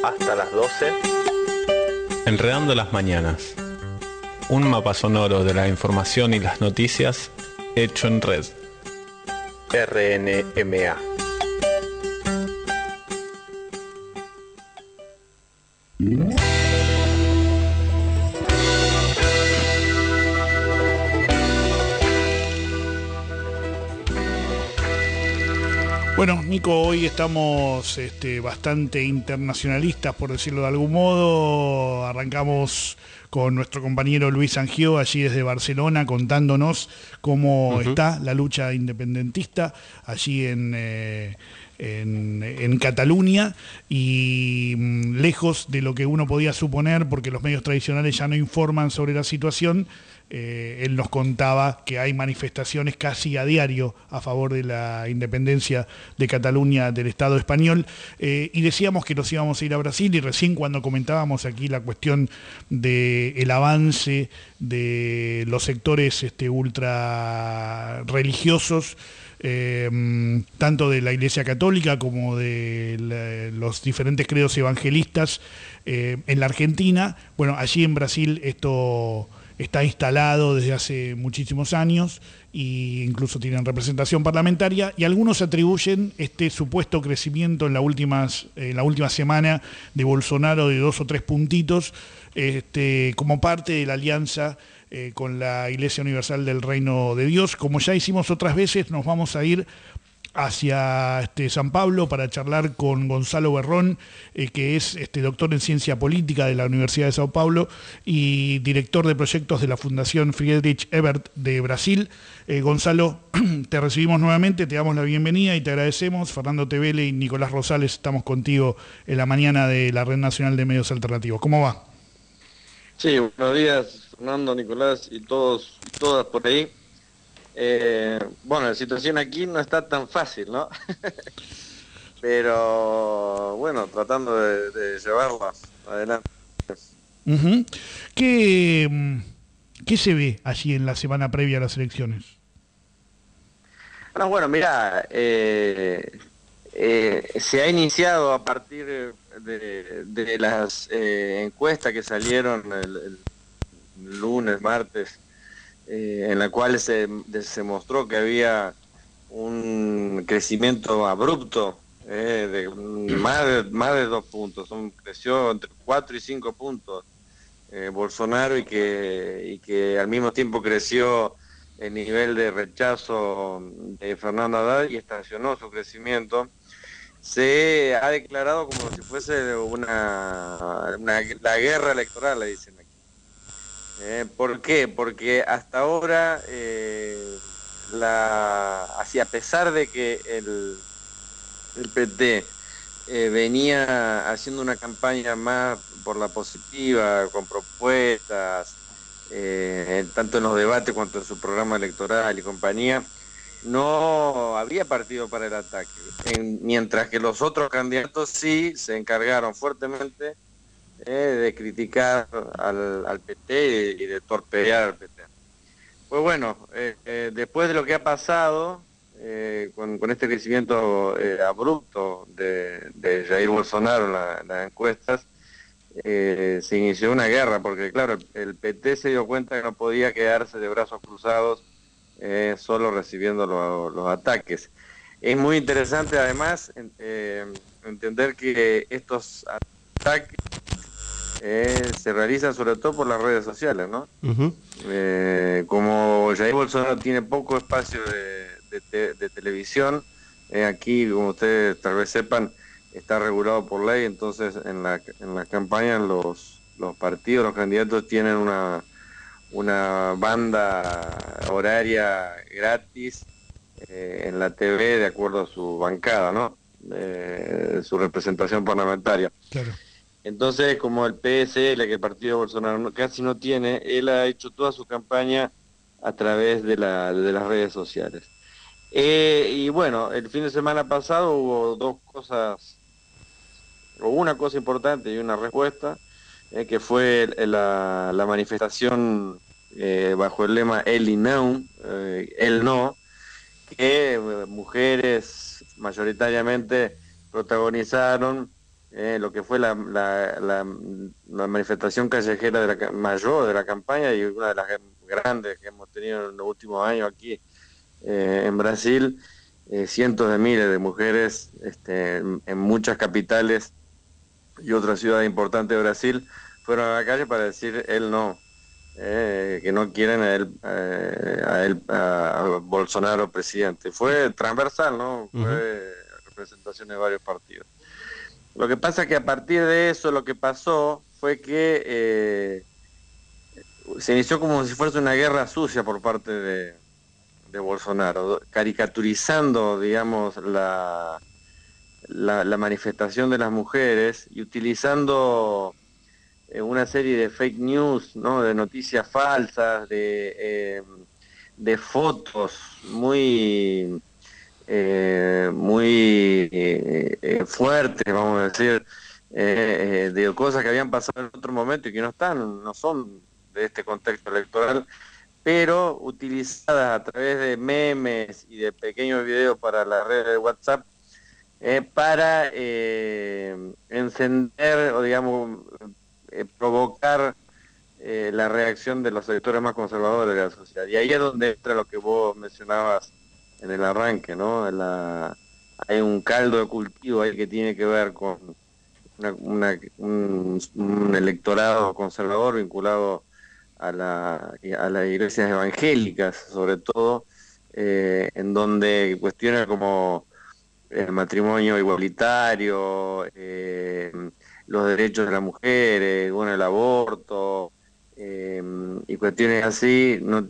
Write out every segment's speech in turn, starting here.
hasta las 12. Enredando las mañanas. Un mapa sonoro de la información y las noticias hecho en red. RNMA. Bueno, Nico, hoy estamos bastante internacionalistas, por decirlo de algún modo. Arrancamos con nuestro compañero Luis Angió, allí desde Barcelona, contándonos cómo está la lucha independentista allí en Cataluña, y lejos de lo que uno podía suponer, porque los medios tradicionales ya no informan sobre la situación. Él nos contaba que hay manifestaciones casi a diario a favor de la independencia de Cataluña del Estado español, y decíamos que nos íbamos a ir a Brasil, y recién cuando comentábamos aquí la cuestión del avance de los sectores ultra religiosos, tanto de la Iglesia Católica como de los diferentes credos evangelistas en la Argentina. Bueno, allí en Brasil esto está instalado desde hace muchísimos años e incluso tienen representación parlamentaria, y algunos atribuyen este supuesto crecimiento en la última semana de Bolsonaro de 2 o 3 puntitos como parte de la alianza con la Iglesia Universal del Reino de Dios. Como ya hicimos otras veces, nos vamos a ir hacia San Pablo para charlar con Gonzalo Berrón, que es doctor en Ciencia Política de la Universidad de Sao Paulo y director de proyectos de la Fundación Friedrich Ebert de Brasil. Gonzalo, te recibimos nuevamente, te damos la bienvenida y te agradecemos. Fernando Tevele y Nicolás Rosales estamos contigo en la mañana de la Red Nacional de Medios Alternativos. ¿Cómo va? Sí, buenos días, Fernando, Nicolás y todos y todas por ahí. Bueno, la situación aquí no está tan fácil, ¿no? Pero bueno, tratando de llevarla adelante. ¿Qué se ve allí en la semana previa a las elecciones? Bueno, mira, se ha iniciado a partir de las encuestas que salieron el lunes, martes, en la cual se mostró que había un crecimiento abrupto de más de 2 puntos. Creció entre 4 y 5 puntos Bolsonaro, y que al mismo tiempo creció el nivel de rechazo de Fernando Haddad y estacionó su crecimiento. Se ha declarado como si fuese la guerra electoral, le dicen aquí. ¿Por qué? Porque hasta ahora, así, a pesar de que el PT venía haciendo una campaña más por la positiva, con propuestas, tanto en los debates cuanto en su programa electoral y compañía, no había partido para el ataque, mientras que los otros candidatos sí se encargaron fuertemente de criticar al PT y de torpedear al PT. Pues bueno, después de lo que ha pasado con este crecimiento abrupto de Jair Bolsonaro en las encuestas, se inició una guerra, porque claro, el PT se dio cuenta que no podía quedarse de brazos cruzados solo recibiendo los ataques. Es muy interesante además entender que estos ataques se realizan sobre todo por las redes sociales, ¿no? Como Jair Bolsonaro tiene poco espacio de televisión, aquí, como ustedes tal vez sepan, está regulado por ley, entonces en la campaña los partidos, los candidatos tienen una banda horaria gratis en la TV de acuerdo a su bancada, ¿no? Su representación parlamentaria. Claro. Entonces, como el PSL, que el partido de Bolsonaro casi no tiene, él ha hecho toda su campaña a través de las redes sociales. Y bueno, el fin de semana pasado hubo una cosa importante y una respuesta, que fue la manifestación bajo el lema El No, el No, que mujeres mayoritariamente protagonizaron lo que fue la manifestación callejera mayor de la campaña y una de las grandes que hemos tenido en los últimos años aquí en Brasil. Cientos de miles de mujeres en muchas capitales y otras ciudades importantes de Brasil fueron a la calle para decir él no, que no quieren a Bolsonaro presidente. Fue transversal, ¿no? Fue representación de varios partidos. Lo que pasa es que a partir de eso lo que pasó fue que se inició como si fuese una guerra sucia por parte de Bolsonaro, caricaturizando, digamos, la manifestación de las mujeres y utilizando una serie de fake news, ¿no? De noticias falsas, de fotos muy fuertes, vamos a decir, de cosas que habían pasado en otro momento y que no son de este contexto electoral, pero utilizadas a través de memes y de pequeños videos para la red de WhatsApp, para encender o, digamos, provocar la reacción de los sectores más conservadores de la sociedad. Y ahí es donde entra lo que vos mencionabas en el arranque, ¿no? Hay un caldo de cultivo ahí que tiene que ver con un electorado conservador vinculado a las iglesias evangélicas, sobre todo, en donde cuestiones como el matrimonio igualitario, los derechos de las mujeres, bueno, el aborto, y cuestiones así no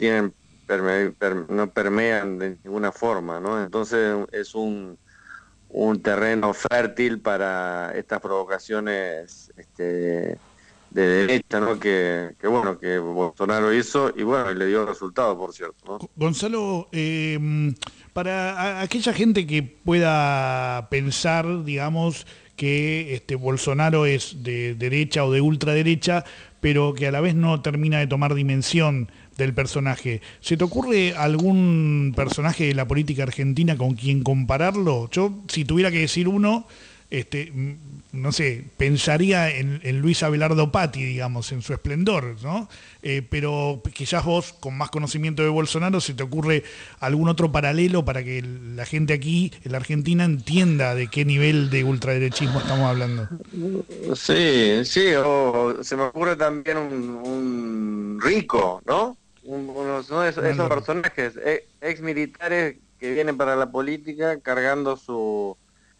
permean de ninguna forma, ¿no? Entonces es un terreno fértil para estas provocaciones de derecha, ¿no? Que bueno, que Bolsonaro hizo y bueno, y le dio resultado, por cierto, ¿no? Gonzalo, para aquella gente que pueda pensar, digamos, que Bolsonaro es de derecha o de ultraderecha, pero que a la vez no termina de tomar dimensión del personaje, ¿se te ocurre algún personaje de la política argentina con quien compararlo? Yo, si tuviera que decir uno, no sé, pensaría en Luis Abelardo Patti, digamos, en su esplendor, ¿no? Pero quizás vos, con más conocimiento de Bolsonaro, ¿se te ocurre algún otro paralelo para que la gente aquí, en la Argentina, entienda de qué nivel de ultraderechismo estamos hablando? Sí, o se me ocurre también un Rico, ¿no? Uno de esos personajes ex militares que vienen para la política cargando sus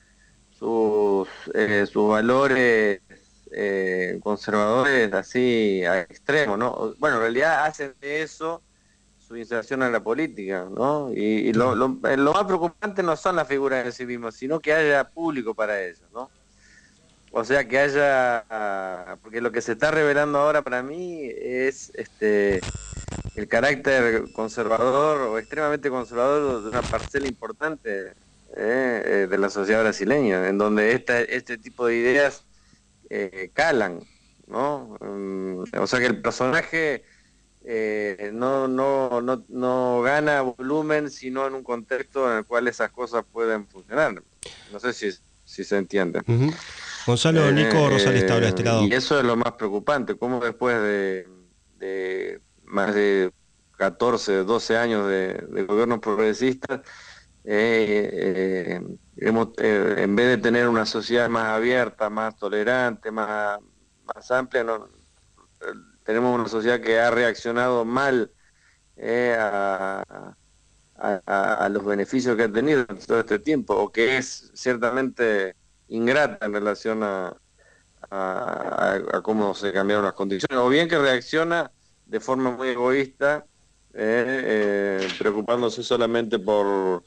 valores conservadores así a extremo, ¿no? Bueno, en realidad hacen de eso su inserción en la política, ¿no? Y lo más preocupante no son las figuras en sí mismas, sino que haya público para ellos, ¿no? O sea, que haya, porque lo que se está revelando ahora para mí es el carácter conservador o extremadamente conservador de una parcela importante de la sociedad brasileña, en donde este tipo de ideas calan, ¿no? O sea que el personaje no gana volumen sino en un contexto en el cual esas cosas pueden funcionar. No sé si se entiende. Uh-huh. Gonzalo, Nico Rosales habla de este lado. Y eso es lo más preocupante, cómo después de más de 14, 12 años de gobiernos progresistas, en vez de tener una sociedad más abierta, más tolerante, más amplia, tenemos una sociedad que ha reaccionado mal a los beneficios que ha tenido en todo este tiempo, o que es ciertamente ingrata en relación a cómo se cambiaron las condiciones, o bien que reacciona de forma muy egoísta, preocupándose solamente por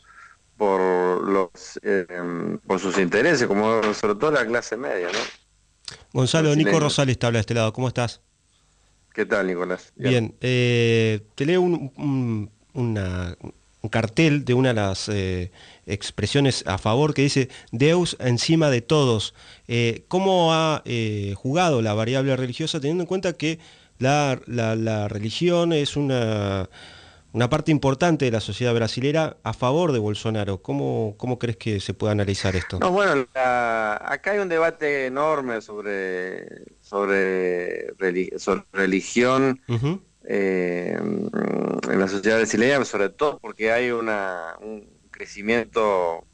sus intereses, como sobre todo la clase media, ¿no? Gonzalo, Nico Rosales te habla de este lado, ¿cómo estás? ¿Qué tal, Nicolás? Bien, te leo un cartel de una de las expresiones a favor que dice Deus encima de todos. ¿Cómo ha jugado la variable religiosa, teniendo en cuenta que la religión es una una parte importante de la sociedad brasilera a favor de Bolsonaro. ¿Cómo crees que se puede analizar esto? No, bueno, acá hay un debate enorme sobre religión Ujú. en la sociedad brasileña, sobre todo porque hay un crecimiento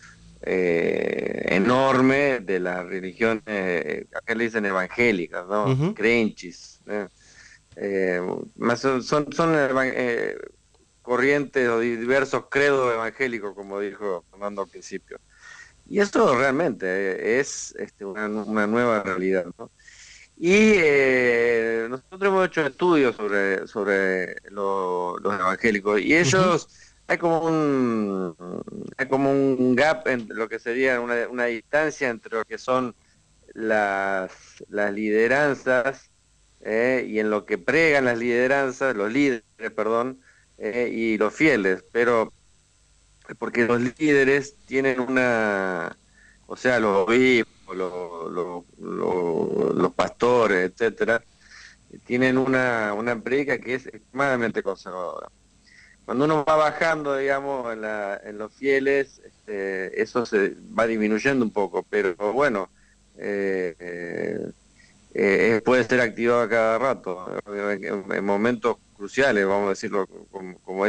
enorme de las religiones, acá le dicen evangélicas, ¿no? Ujú. Crentes, más corrientes o diversos credos evangélicos, como dijo Fernando al principio. Y esto realmente es una nueva realidad, ¿no? Y nosotros hemos hecho estudios sobre los evangélicos y Ujú. ellos hay como un gap en lo que sería una distancia entre lo que son las lideranzas y en lo que pregan las lideranzas, los líderes, perdón, y los fieles, pero porque los líderes tienen o sea, los obispos, los pastores, etcétera, tienen una predica que es extremadamente conservadora. Cuando uno va bajando, digamos, en los fieles, eso se va disminuyendo un poco, pero bueno, eh, puede ser activado a cada rato, en momentos cruciales, vamos a decirlo, como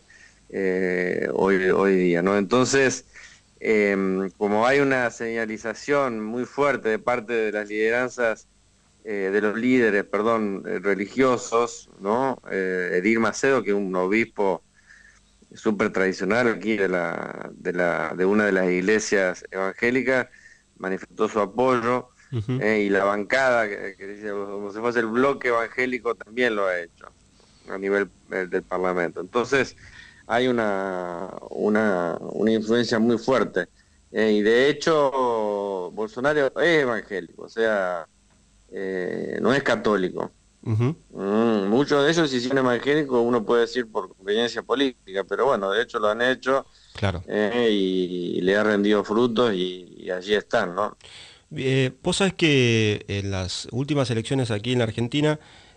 hoy día, ¿no? Entonces, como hay una señalización muy fuerte de parte de las lideranzas, de los líderes, perdón, religiosos, ¿no? Edir Macedo, que es un obispo súper tradicional aquí de una de las iglesias evangélicas, manifestó su apoyo, Ujú. y la bancada, que dice, como si fuese el bloque evangélico, también lo ha hecho a nivel del Parlamento. Entonces, hay una influencia muy fuerte. Y de hecho, Bolsonaro es evangélico, o sea, no es católico. Ujú. Muchos de ellos se hicieron evangélicos, uno puede decir por conveniencia política, pero bueno, de hecho lo han hecho, Claro. y le ha rendido frutos y allí están, ¿no? Vos sabés que en las últimas elecciones aquí en la Argentina,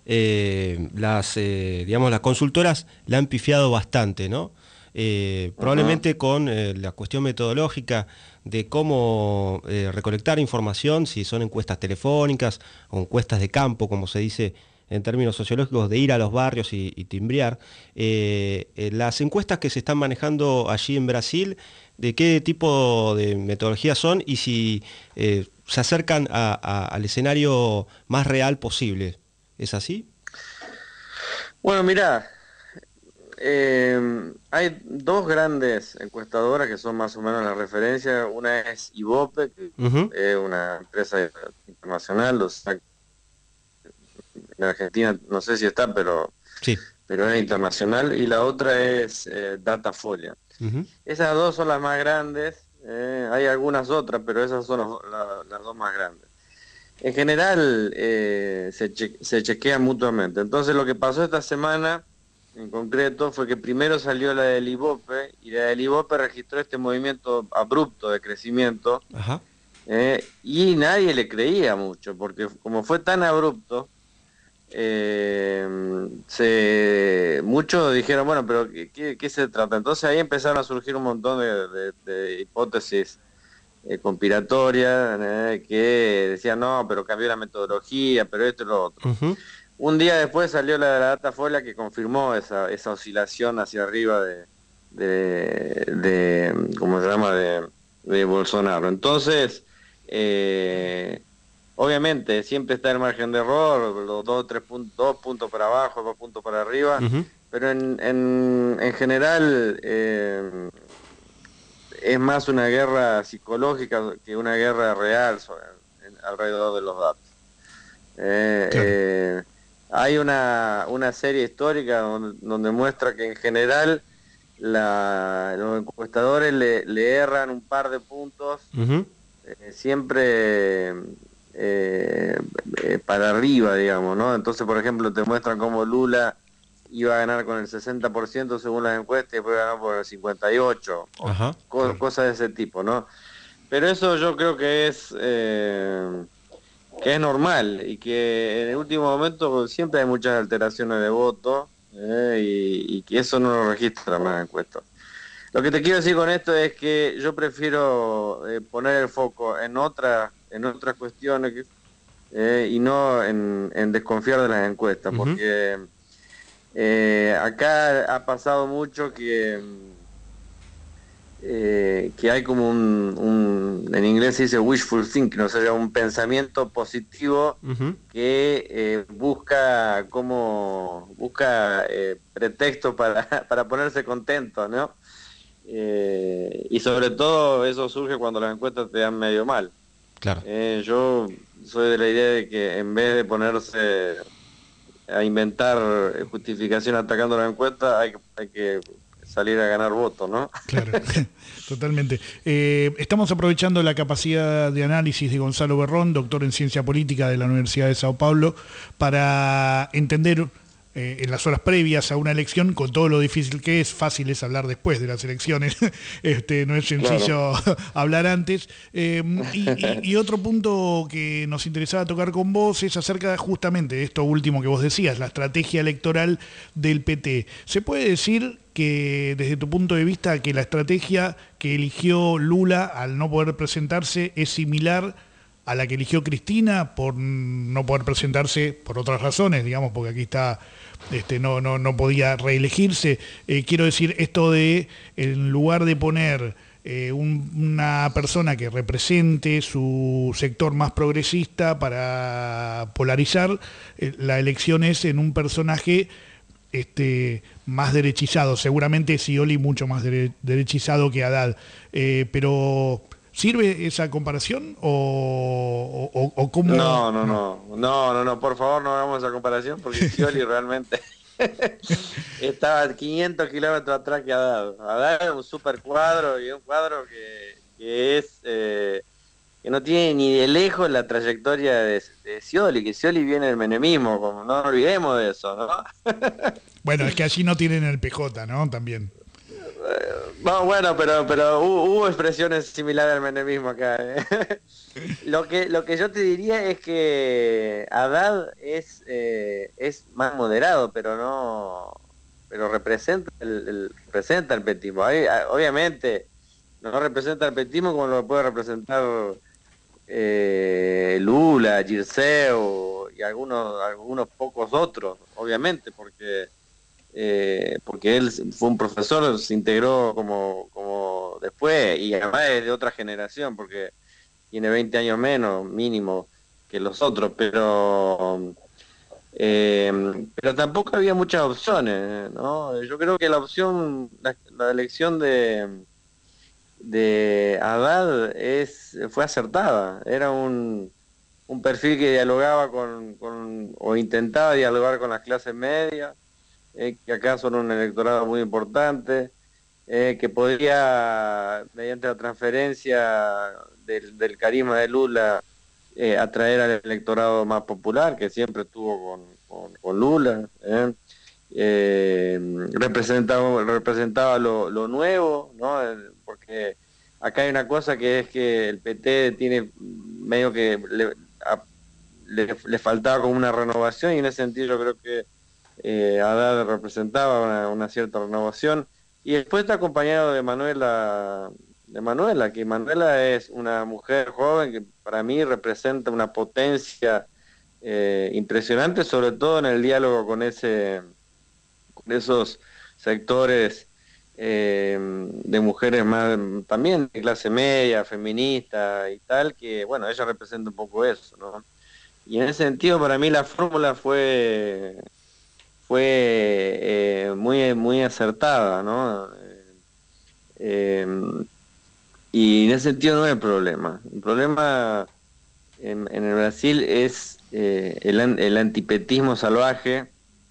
digamos, las consultoras la han pifiado bastante, ¿no? Ujú. Probablemente con la cuestión metodológica de cómo recolectar información, si son encuestas telefónicas o encuestas de campo, como se dice en términos sociológicos, de ir a los barrios y timbrear. Las encuestas que se están manejando allí en Brasil, ¿de qué tipo de metodología son y si se acercan al escenario más real posible? ¿Es así? Bueno, mirá, hay dos grandes encuestadoras que son más o menos la referencia. Una es Ibope, que Ujú. es una empresa internacional, o sea, en Argentina no sé si está, Sí. pero es internacional. Y la otra es Datafolia. Ujú. Esas dos son las más grandes, hay algunas otras, pero esas son las dos más grandes. En general, se chequean mutuamente. Entonces lo que pasó esta semana en concreto fue que primero salió la del Ibope y la del Ibope registró este movimiento abrupto de crecimiento, Ajá. y nadie le creía mucho, porque como fue tan abrupto, muchos dijeron, bueno, pero ¿qué se trata? Entonces ahí empezaron a surgir un montón de hipótesis conspiratorias, que decían, no, pero cambió la metodología, pero esto y lo otro. Ujú. Un día después salió la de la Datafolia que confirmó esa oscilación hacia arriba ¿cómo se llama?, de Bolsonaro. Entonces, obviamente, siempre está el margen de error, los 2 puntos para abajo, 2 puntos para arriba, Ujú. pero en general, es más una guerra psicológica que una guerra real alrededor de los datos. Eh, Claro. eh, Hay una serie histórica donde muestra que en general los encuestadores le erran un par de puntos, Ujú. siempre para arriba, digamos, ¿no? Entonces, por ejemplo, te muestran cómo Lula iba a ganar con el 60% según las encuestas y después ganó por el 58%, o Ajá. Claro. cosas de ese tipo, ¿no? Pero eso yo creo que es normal y que en el último momento siempre hay muchas alteraciones de voto, y que eso no lo registra más encuestas. Lo que te quiero decir con esto es que yo prefiero poner el foco en otras cuestiones y no en desconfiar de las encuestas, porque acá ha pasado mucho que hay como en inglés se dice wishful thinking, o sea, un pensamiento positivo que busca pretexto para ponerse contento, ¿no? Y sobre todo eso surge cuando las encuestas te dan medio mal. Claro. Yo soy de la idea de que en vez de ponerse a inventar justificación atacando las encuestas, hay que salir a ganar votos, ¿no? Claro, totalmente. Estamos aprovechando la capacidad de análisis de Gonzalo Berrón, doctor en Ciencia Política de la Universidad de Sao Paulo, para entender en las horas previas a una elección, con todo lo difícil que es, fácil es hablar después de las elecciones, no es sencillo hablar antes. Y otro punto que nos interesaba tocar con vos es acerca justamente de esto último que vos decías, la estrategia electoral del PT. ¿Se puede decir que desde tu punto de vista que la estrategia que eligió Lula al no poder presentarse es similar a la que eligió Cristina por no poder presentarse por otras razones, digamos, porque aquí está, no podía reelegirse? Quiero decir, esto de, en lugar de poner una persona que represente su sector más progresista para polarizar, la elección es en un personaje más derechizado, seguramente Scioli mucho más derechizado que Haddad, pero ¿sirve esa comparación o cómo? No, por favor no hagamos esa comparación porque Scioli realmente estaba 500 kilómetros atrás que Haddad. Haddad es un super cuadro y un cuadro que es que no tiene ni de lejos la trayectoria de Scioli, que Scioli viene del menemismo, como no olvidemos de eso, ¿no? Bueno, es que allí no tienen el PJ, ¿no? También. No, bueno, pero hubo expresiones similares al menemismo acá. Lo que yo te diría es que Haddad es más moderado, pero representa representa el petismo. Obviamente no representa el petismo como lo puede representar Lula, Girceu y algunos pocos otros, obviamente, porque él fue un profesor, se integró como después, y además es de otra generación, porque tiene 20 años menos, mínimo, que los otros, pero tampoco había muchas opciones, ¿no? Yo creo que la elección de Haddad fue acertada, era un perfil que dialogaba o intentaba dialogar con las clases medias, que acá son un electorado muy importante, que podría, mediante la transferencia del carisma de Lula, atraer al electorado más popular, que siempre estuvo con Lula, representaba lo nuevo, ¿no? Porque acá hay una cosa que es que el PT tiene medio que le faltaba como una renovación, y en ese sentido yo creo que Haddad representaba una cierta renovación, y después está acompañado de Manuela, que Manuela es una mujer joven que para mí representa una potencia impresionante, sobre todo en el diálogo con esos sectores de mujeres más también de clase media, feminista y tal, que bueno, ella representa un poco eso, ¿no? Y en ese sentido para mí la fórmula fue muy, muy acertada, ¿no? Y en ese sentido no hay problema. El problema en el Brasil es el antipetismo salvaje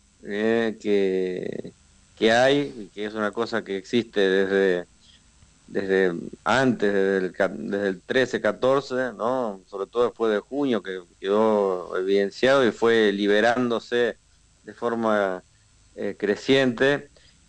que hay, que es una cosa que existe desde antes, desde el 13-14, ¿no? Sobre todo después de junio, que quedó evidenciado y fue liberándose de forma creciente,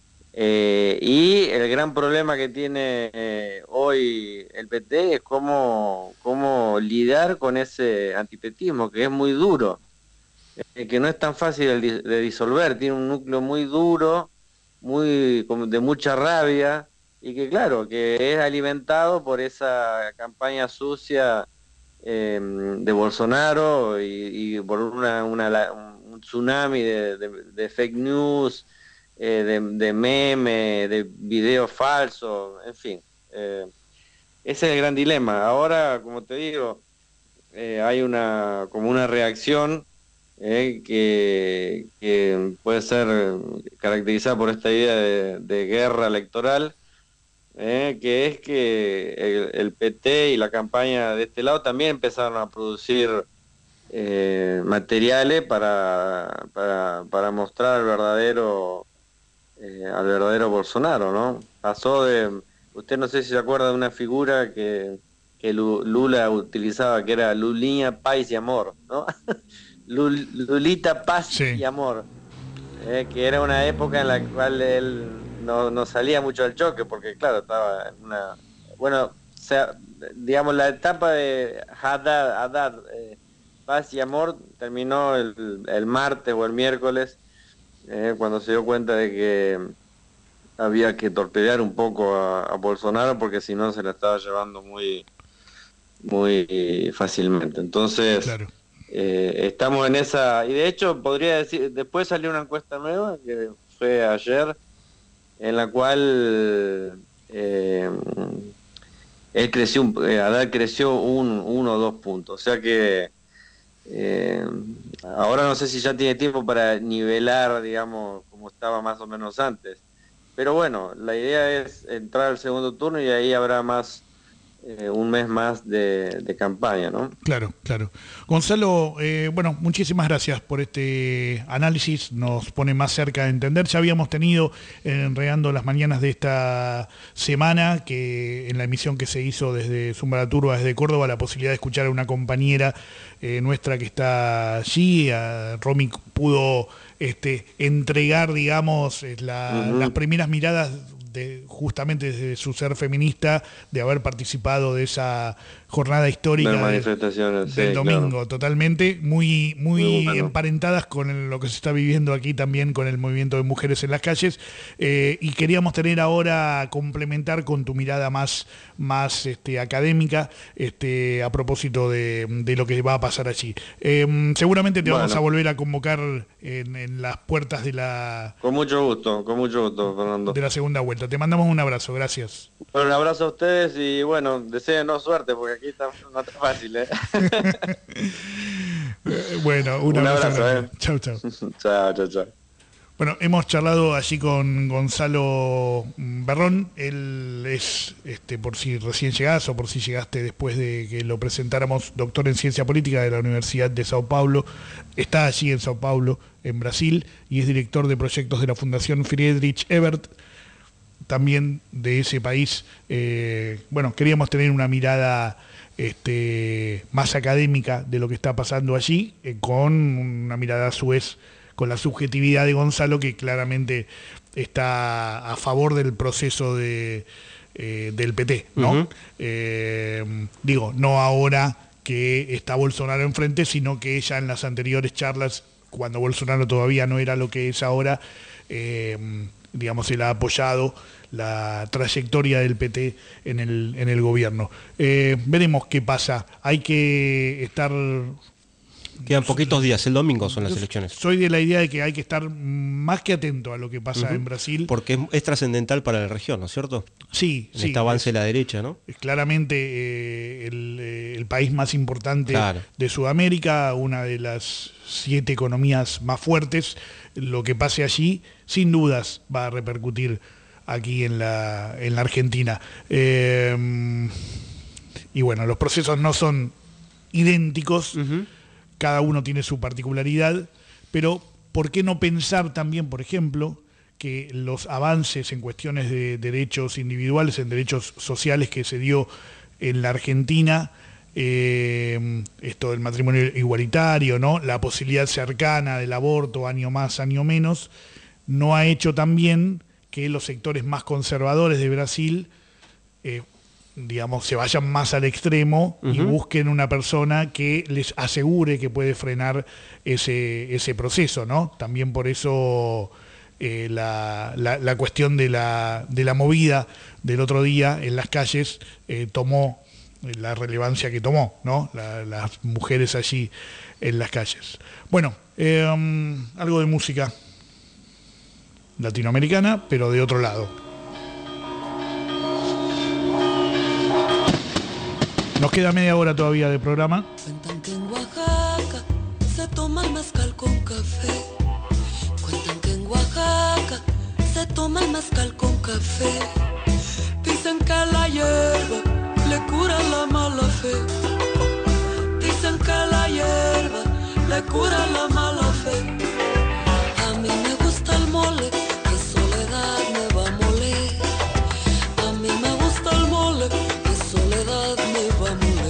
y el gran problema que tiene hoy el PT es cómo lidiar con ese antipetismo, que es muy duro. que no es tan fácil de disolver, tiene un núcleo muy duro, de mucha rabia, y que claro, que es alimentado por esa campaña sucia de Bolsonaro y por un tsunami de fake news, de memes, de videos falsos, en fin. Ese es el gran dilema. Ahora, como te digo, hay como una reacción que puede ser caracterizada por esta idea de guerra electoral, que es que el PT y la campaña de este lado también empezaron a producir materiales para mostrar al verdadero Bolsonaro, ¿no? Pasó usted no sé si se acuerda de una figura que Lula utilizaba, que era Lulinha, Paz y Amor, ¿no? Lulita, Paz Sí. y Amor, que era una época en la cual él no salía mucho al choque, porque claro, estaba en una... Bueno, o sea, digamos, la etapa de Haddad, Paz y Amor terminó el martes o el miércoles, cuando se dio cuenta de que había que torpedear un poco a Bolsonaro, porque si no se la estaba llevando muy fácilmente. Entonces, Claro. estamos en esa, y de hecho podría decir, después salió una encuesta nueva, que fue ayer, en la cual Haddad creció 1 o 2 puntos, o sea que ahora no sé si ya tiene tiempo para nivelar, digamos, como estaba más o menos antes, pero bueno, la idea es entrar al segundo turno y ahí habrá un mes más de campaña, ¿no? Claro, claro. Gonzalo, bueno, muchísimas gracias por este análisis, nos pone más cerca de entender. Ya habíamos tenido Enredando las Mañanas de esta semana, que en la emisión que se hizo desde Zumba la Turba, desde Córdoba, la posibilidad de escuchar a una compañera nuestra que está allí. Romy pudo entregar, digamos, las primeras miradas justamente desde su ser feminista, de haber participado de esa jornada histórica de manifestaciones, del domingo, claro. Totalmente, muy Muy bueno. emparentadas con lo que se está viviendo aquí también con el movimiento de mujeres en las calles, y queríamos tener ahora, complementar con tu mirada más académica, a propósito de lo que va a pasar allí. Seguramente te vamos a volver a convocar en las puertas de la... Con mucho gusto, Fernando. De la segunda vuelta. Te mandamos un abrazo, gracias. Bueno, un abrazo a ustedes y bueno, deseenos suerte porque aquí no está fácil, ¿eh? Bueno, un abrazo. Chau, chau. Chao. Bueno, hemos charlado allí con Gonzalo Berrón. Él es, por si recién llegás o por si llegaste después de que lo presentáramos, doctor en Ciencia Política de la Universidad de Sao Paulo. Está allí en Sao Paulo, en Brasil, y es director de proyectos de la Fundación Friedrich Ebert, también de ese país. Bueno, queríamos tener una mirada más académica de lo que está pasando allí, con una mirada a su vez con la subjetividad de Gonzalo, que claramente está a favor del proceso del PT, ¿no? Digo, no ahora que está Bolsonaro enfrente, sino que ya en las anteriores charlas, cuando Bolsonaro todavía no era lo que es ahora, digamos, él ha apoyado la trayectoria del PT en el gobierno. Veremos qué pasa. Hay que estar... Quedan poquitos días, el domingo son las elecciones. Soy de la idea de que hay que estar más que atento a lo que pasa en Brasil. Porque es trascendental para la región, ¿no es cierto? Sí, en este avance de la derecha, ¿no? Es claramente el país más importante claro. de Sudamérica, una de las 7 economías más fuertes. Lo que pase allí, sin dudas, va a repercutir aquí en la Argentina. Y bueno, los procesos no son idénticos. Cada uno tiene su particularidad, pero ¿por qué no pensar también, por ejemplo, que los avances en cuestiones de derechos individuales, en derechos sociales que se dio en la Argentina, esto del matrimonio igualitario, ¿no? La posibilidad cercana del aborto, año más, año menos, no ha hecho también que los sectores más conservadores de Brasil digamos, se vayan más al extremo y busquen una persona que les asegure que puede frenar ese proceso, ¿no? También por eso la cuestión de la movida del otro día en las calles tomó la relevancia que tomó, ¿no? Las mujeres allí en las calles. Bueno, algo de música latinoamericana, pero de otro lado. Nos queda media hora todavía de programa. Cuentan que en Oaxaca se toma el mezcal con café. Cuentan que en Oaxaca se toma el mezcal con café. Dicen que la hierba le cura la mala fe. Dicen que la hierba le cura la mala fe. A mí me gusta el mole, que soledad me va a moler. A mí me gusta el mole, que soledad me va a moler.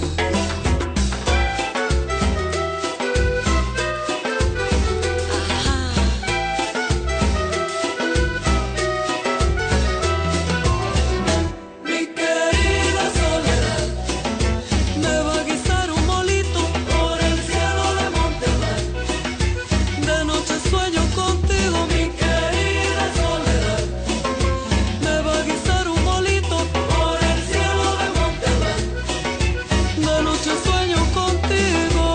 Mi querida soledad me va a guisar un molito por el cielo de Monterrey. De noche sueño contigo, mi querida soledad. Me va a guisar un molito por el cielo de Monterrey. De noche sueño contigo.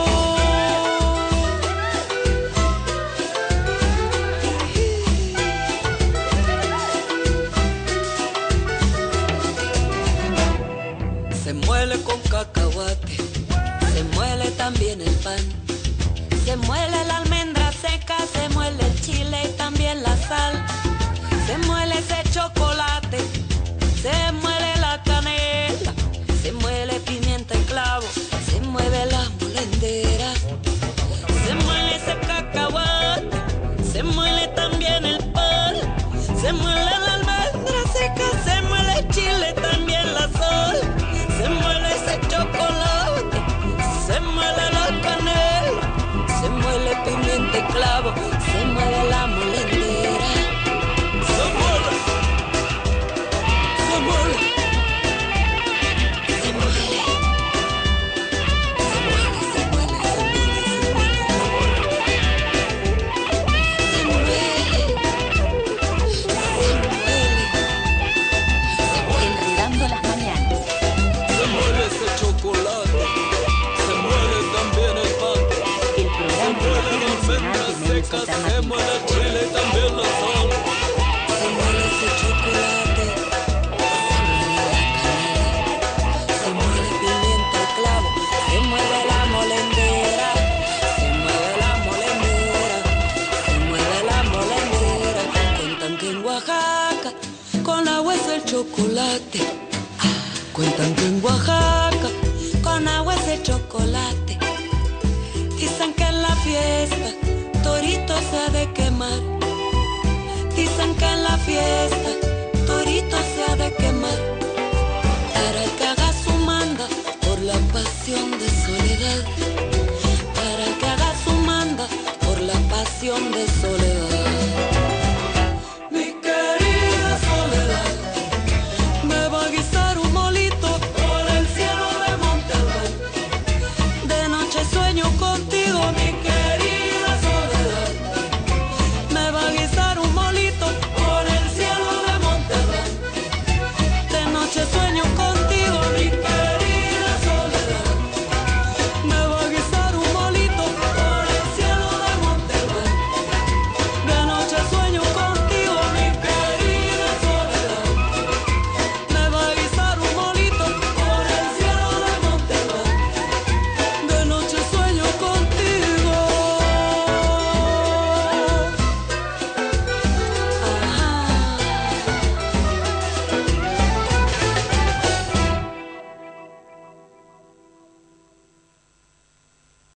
Se muele con cacahuate, se muele también el pan. Se muele la almendra seca, se muele el chile y también la sal. Se muele ese chocolate, se muele la canela, se muele pimienta y clavo, se mueve la molendera. Se muele ese cacahuate, se muele también el pan. Se muele la almendra seca, se muele el chile, también la sal. Se muele ese chocolate, se muele la canela, se muele pimienta y clavo, se muele la molendera. Se muele, se muele, se muele, se muele, se muele, se muele, Enredando las mañanas. se muele ese chocolate, se muele también el pan. El programa de la Red Nacional de Medios Se Alternativos. muele el chile y también la sal. Se muele ese chocolate, se muele la canela, se muele pimienta y clavo, se mueve la molendera, se mueve la molendera, se mueve la molendera. Cuentan que en Oaxaca con agua es el chocolate. Cuentan que en Oaxaca con agua es el chocolate. Dicen que en la fiesta torito se ha de quemar. Dicen que en la fiesta torito se ha de quemar. Para que haga su manda por la pasión de soledad. Para que haga su manda por la pasión de soledad. Mi querida soledad me va a guisar un molito por el cielo de Monterrey. De noche sueño contigo, mi